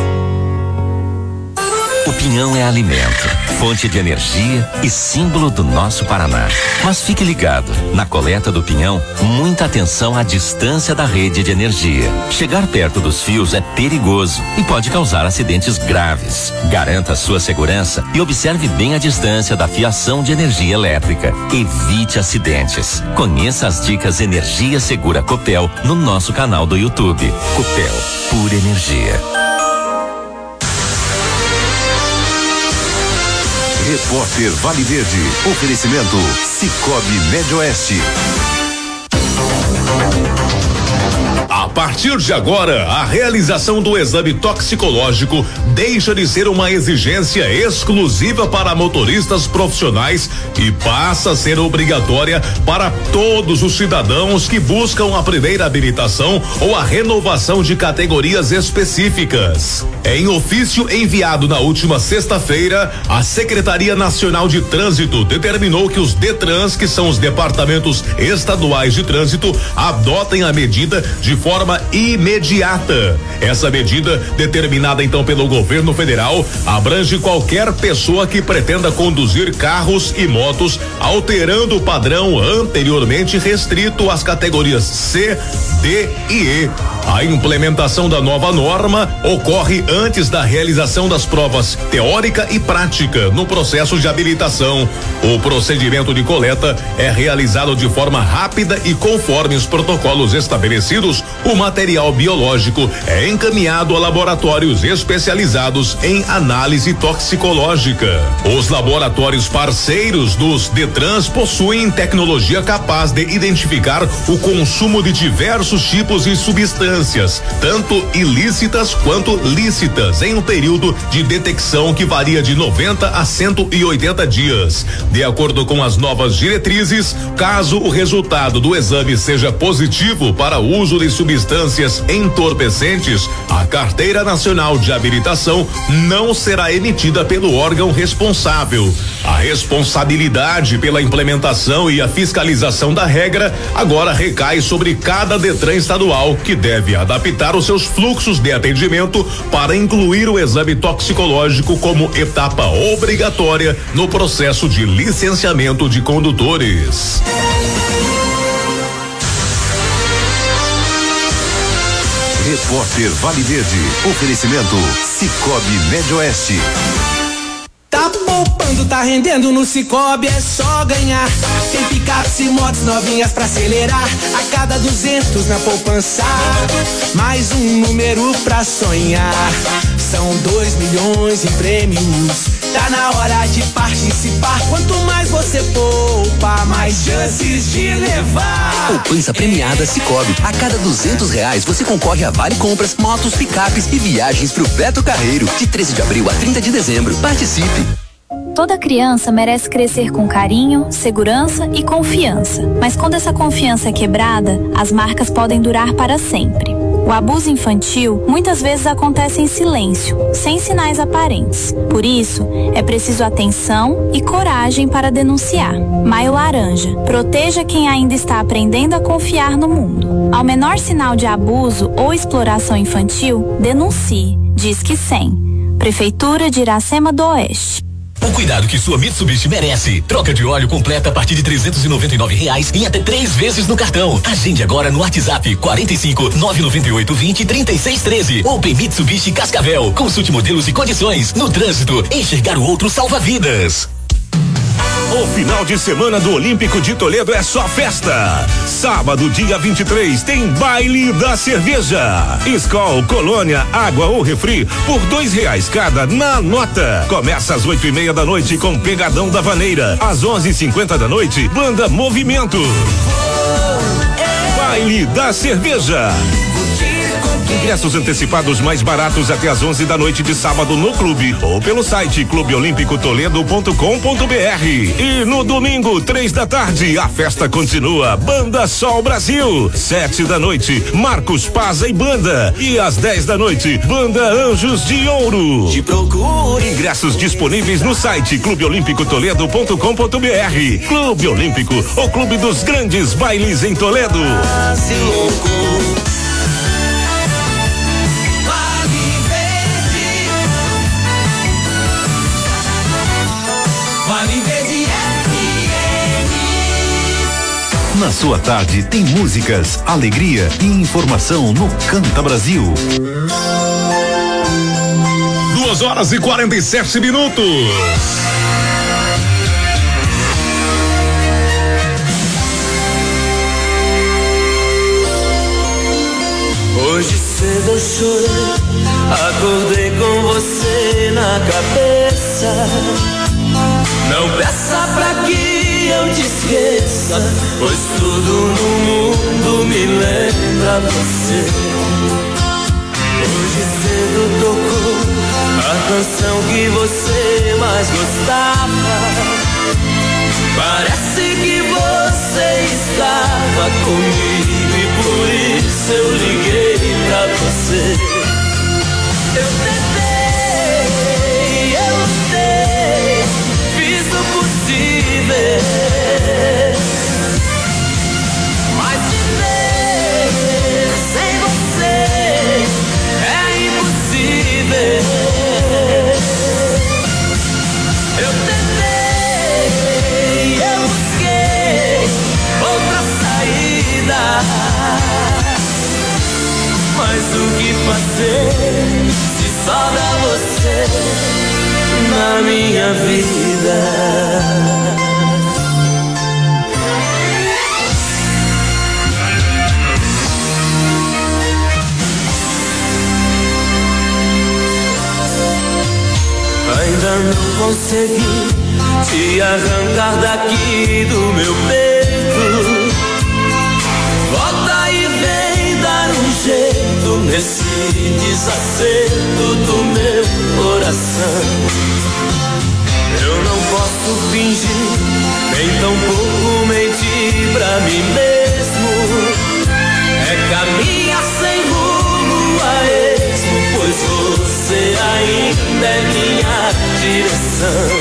Speaker 16: O pinhão é alimento, fonte de energia e símbolo do nosso Paraná. Mas fique ligado, na coleta do pinhão, muita atenção à distância da rede de energia. Chegar perto dos fios é perigoso e pode causar acidentes graves. Garanta sua segurança e observe bem a distância da fiação de energia elétrica. Evite acidentes. Conheça as dicas Energia Segura Copel no nosso canal do YouTube. Copel, pura energia.
Speaker 13: Repórter Vale Verde. Oferecimento Cicobi Médio Oeste.
Speaker 14: A partir de agora, a realização do exame toxicológico deixa de ser uma exigência exclusiva para motoristas profissionais e passa a ser obrigatória para todos os cidadãos que buscam a primeira habilitação ou a renovação de categorias específicas. Em ofício enviado na última sexta-feira, a Secretaria Nacional de Trânsito determinou que os DETRANS, que são os departamentos estaduais de trânsito, adotem a medida de forma imediata. Essa medida, determinada então pelo governo federal, abrange qualquer pessoa que pretenda conduzir carros e motos, alterando o padrão anteriormente restrito às categorias C, D e E. A implementação da nova norma ocorre antes da realização das provas teórica e prática no processo de habilitação. O procedimento de coleta é realizado de forma rápida e conforme os protocolos estabelecidos, o material biológico é encaminhado a laboratórios especializados em análise toxicológica. Os laboratórios parceiros dos DETRANS possuem tecnologia capaz de identificar o consumo de diversos tipos de substâncias, tanto ilícitas quanto lícitas, em um período de detecção que varia de noventa a cento e oitenta dias. De acordo com as novas diretrizes, caso o resultado do exame seja positivo para o uso de substâncias entorpecentes, a Carteira Nacional de Habilitação não será emitida pelo órgão responsável. A responsabilidade pela implementação e a fiscalização da regra agora recai sobre cada DETRAN estadual, que deve adaptar os seus fluxos de atendimento para incluir o exame toxicológico como etapa obrigatória no processo de licenciamento de condutores.
Speaker 13: Repórter Vale Verde. Oferecimento Cicobi Médio Oeste.
Speaker 1: Tá poupando, tá rendendo no Cicobi, é só ganhar. Tem picapes e motos novinhas pra acelerar. A cada duzentos na poupança, mais um número pra sonhar. São dois milhões em prêmios. Tá na hora de participar. Quanto mais você poupa, mais chances de levar.
Speaker 17: Poupança premiada Cicobi. A cada duzentos reais você concorre a vale compras, motos, picapes e viagens pro Beto Carreiro. De treze de abril a trinta de dezembro. Participe.
Speaker 18: Toda criança merece crescer com carinho, segurança e confiança. Mas quando essa confiança é quebrada, as marcas podem durar para sempre. O abuso infantil muitas vezes acontece em silêncio, sem sinais aparentes. Por isso, é preciso atenção e coragem para denunciar. Maio Laranja. Proteja quem ainda está aprendendo a confiar no mundo. Ao menor sinal de abuso ou exploração infantil, denuncie. Disque cem. Prefeitura de Iracema do Oeste.
Speaker 19: O cuidado que sua Mitsubishi merece. Troca de óleo completa a partir de trezentos e noventa e nove reais em até três vezes no cartão. Agende agora no WhatsApp quarenta e cinco, nove nove oito, vinte, trinta e seis treze. Open Mitsubishi Cascavel. Consulte modelos e condições. No trânsito, enxergar o outro salva vidas.
Speaker 3: O final de semana do Olímpico de Toledo é só festa. Sábado, dia vinte e três, tem baile da cerveja. Skol, Colônia, água ou refri por dois reais cada na nota. Começa às oito e meia da noite com Pegadão da Vaneira. Às onze e cinquenta da noite, Banda Movimento. Baile da cerveja. Ingressos antecipados mais baratos até às onze da noite de sábado no clube ou pelo site clube olímpico toledo ponto com ponto br. E no domingo, três da tarde, a festa continua. Banda Sol Brasil. Sete da noite, Marcos Paz e Banda. E às dez da noite, Banda Anjos de Ouro. Te procure. Ingressos disponíveis no site clube olímpico toledo ponto com ponto br. Clube Olímpico, o clube dos grandes bailes em Toledo.
Speaker 13: Na sua tarde tem músicas, alegria e informação no Canta Brasil.
Speaker 14: Duas horas e quarenta e sete minutos.
Speaker 1: Hoje cedo eu chorei, acordei com você na cabeça. Não peça pra que eu te esqueça, pois tudo no mundo me lembra você. Hoje cedo tocou a canção que você mais gostava. Parece que você estava comigo e por isso eu liguei pra você. Eu tentei, eu lutei, fiz o possível, mas viver sem você é impossível. Eu tentei, eu busquei outra saída, mas o que fazer se só dá você na minha vida? Ainda não consegui te arrancar daqui do meu peito. Volta e vem dar um jeito nesse desacerto do meu coração. Eu não posso fingir, nem tampouco mentir pra mim mesmo. É caminhar sem rumo a esmo, pois você ainda é minha direção.